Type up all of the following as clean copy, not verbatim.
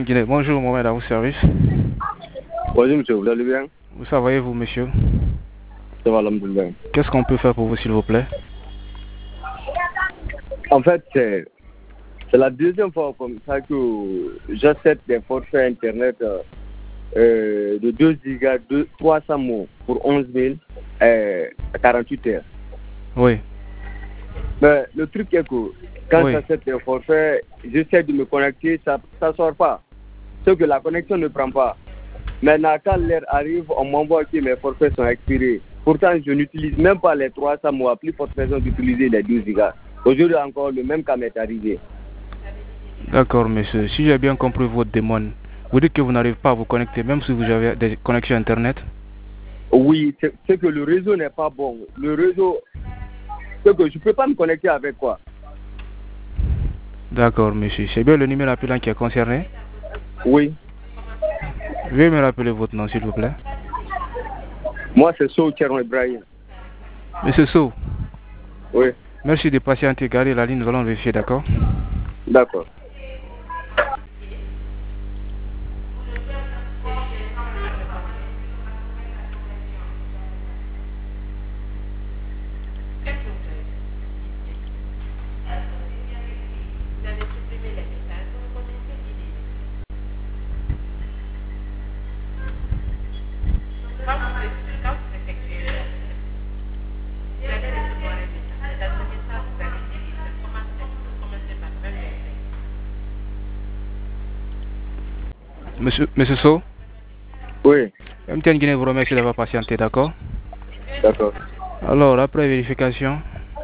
Guinée. Bonjour, Mohamed, à vos services. Bonjour monsieur, vous allez bien? Vous savez, vous, monsieur? Ça va, alhamdoulilah. Qu'est-ce qu'on peut faire pour vous, s'il vous plaît? En fait, c'est la deuxième fois comme ça que j'achète des forfaits internet de 2 gigas, 300 mots pour 11 000 à 48 heures. Oui. Mais le truc est que quand Oui. j'achète des forfaits, j'essaie de me connecter, ça ne sort pas. C'est que la connexion ne prend pas. Maintenant, quand l'heure arrive, on m'envoie que mes forfaits sont expirés. Pourtant, je n'utilise même pas les 300 mots, à plus forte raison d'utiliser les 12 gigas. Aujourd'hui encore, le même cas m'est arrivé. D'accord, monsieur. Si j'ai bien compris votre demande, vous dites que vous n'arrivez pas à vous connecter, même si vous avez des connexions Internet? Oui, c'est que le réseau n'est pas bon. Le réseau, c'est que je ne peux pas me connecter avec quoi. D'accord, monsieur. C'est bien le numéro appelant qui est concerné? Oui. Veuillez me rappeler votre nom, s'il vous plaît. Moi, c'est Sow Tcheron Ibrahim. Monsieur Sow. Oui. Merci de patienter. Gardez la ligne, nous allons vérifier, d'accord? D'accord. Monsieur Sow? Oui. MTN Guinée vous remercie d'avoir patienté, d'accord? D'accord. Alors, après vérification,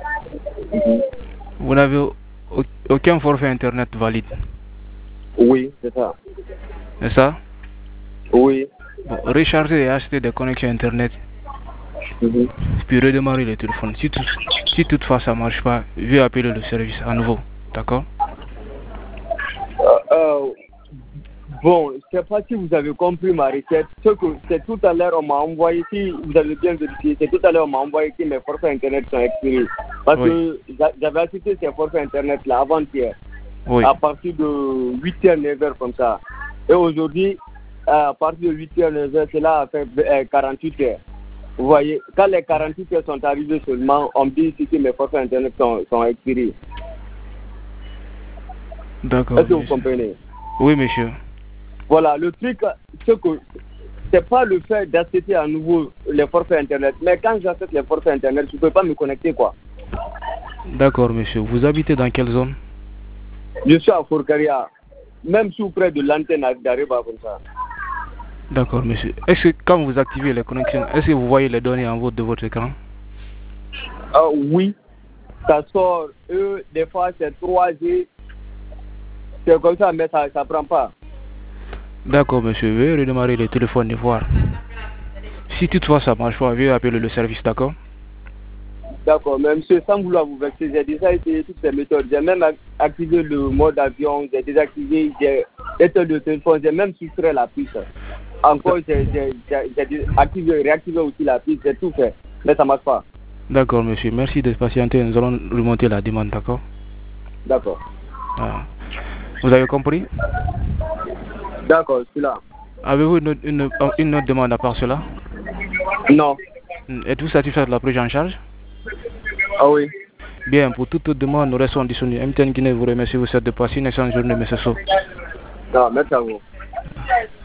vous n'avez aucun forfait Internet valide? Oui, c'est ça. C'est ça? Oui. Bon, recharger et acheter des connexions Internet, puis redémarrer le téléphone. Si toutefois ça ne marche pas, veuillez appeler le service à nouveau, d'accord? Bon, je ne sais pas si vous avez compris ma requête. C'est tout à l'heure, on m'a envoyé, si vous avez bien vérifié, c'est tout à l'heure, on m'a envoyé que mes forfaits Internet sont expirés. Parce que j'avais acheté ces forfaits Internet là avant-hier, à partir de 8h, 9h comme ça. Et aujourd'hui, à partir de 8h, 9h, cela a fait 48 heures. Vous voyez, quand les 48 heures sont arrivées seulement, on me dit ici que mes forfaits Internet sont expirés. D'accord. Est-ce que vous comprenez? Oui, monsieur. Voilà, le truc, c'est que c'est pas le fait d'acheter à nouveau les forfaits Internet. Mais quand j'achète les forfaits Internet, je ne peux pas me connecter, quoi. D'accord, monsieur. Vous habitez dans quelle zone? Je suis à Fourcaria, même sous près de l'antenne d'Areba, comme ça. D'accord, monsieur. Est-ce que quand vous activez les connexions, est-ce que vous voyez les données en haut de votre écran? Oui, ça sort. Des fois, c'est 3G. C'est comme ça, mais ça ne prend pas. D'accord, monsieur. Veuillez redémarrer le téléphone et voir. Si toutefois ça ne marche pas, veuillez appeler le service, d'accord? D'accord, mais monsieur, sans vouloir vous vexer, j'ai déjà essayé toutes ces méthodes. J'ai même activé le mode avion, j'ai désactivé, j'ai éteint le téléphone, j'ai même soustrait la puce. Encore, j'ai activé, réactivé aussi la puce, j'ai tout fait, mais ça ne marche pas. D'accord, monsieur. Merci de patienter. Nous allons remonter la demande, d'accord? D'accord. Ah. Vous avez compris? D'accord, je suis là. Avez-vous une autre demande à part cela? Non. Êtes-vous satisfait de la prise en charge? Ah oui. Bien, pour toute autre demande, nous restons disponibles. MTN Guinée vous remercie, vous souhaite de passer une excellente journée, monsieur Sow. Non, merci à vous.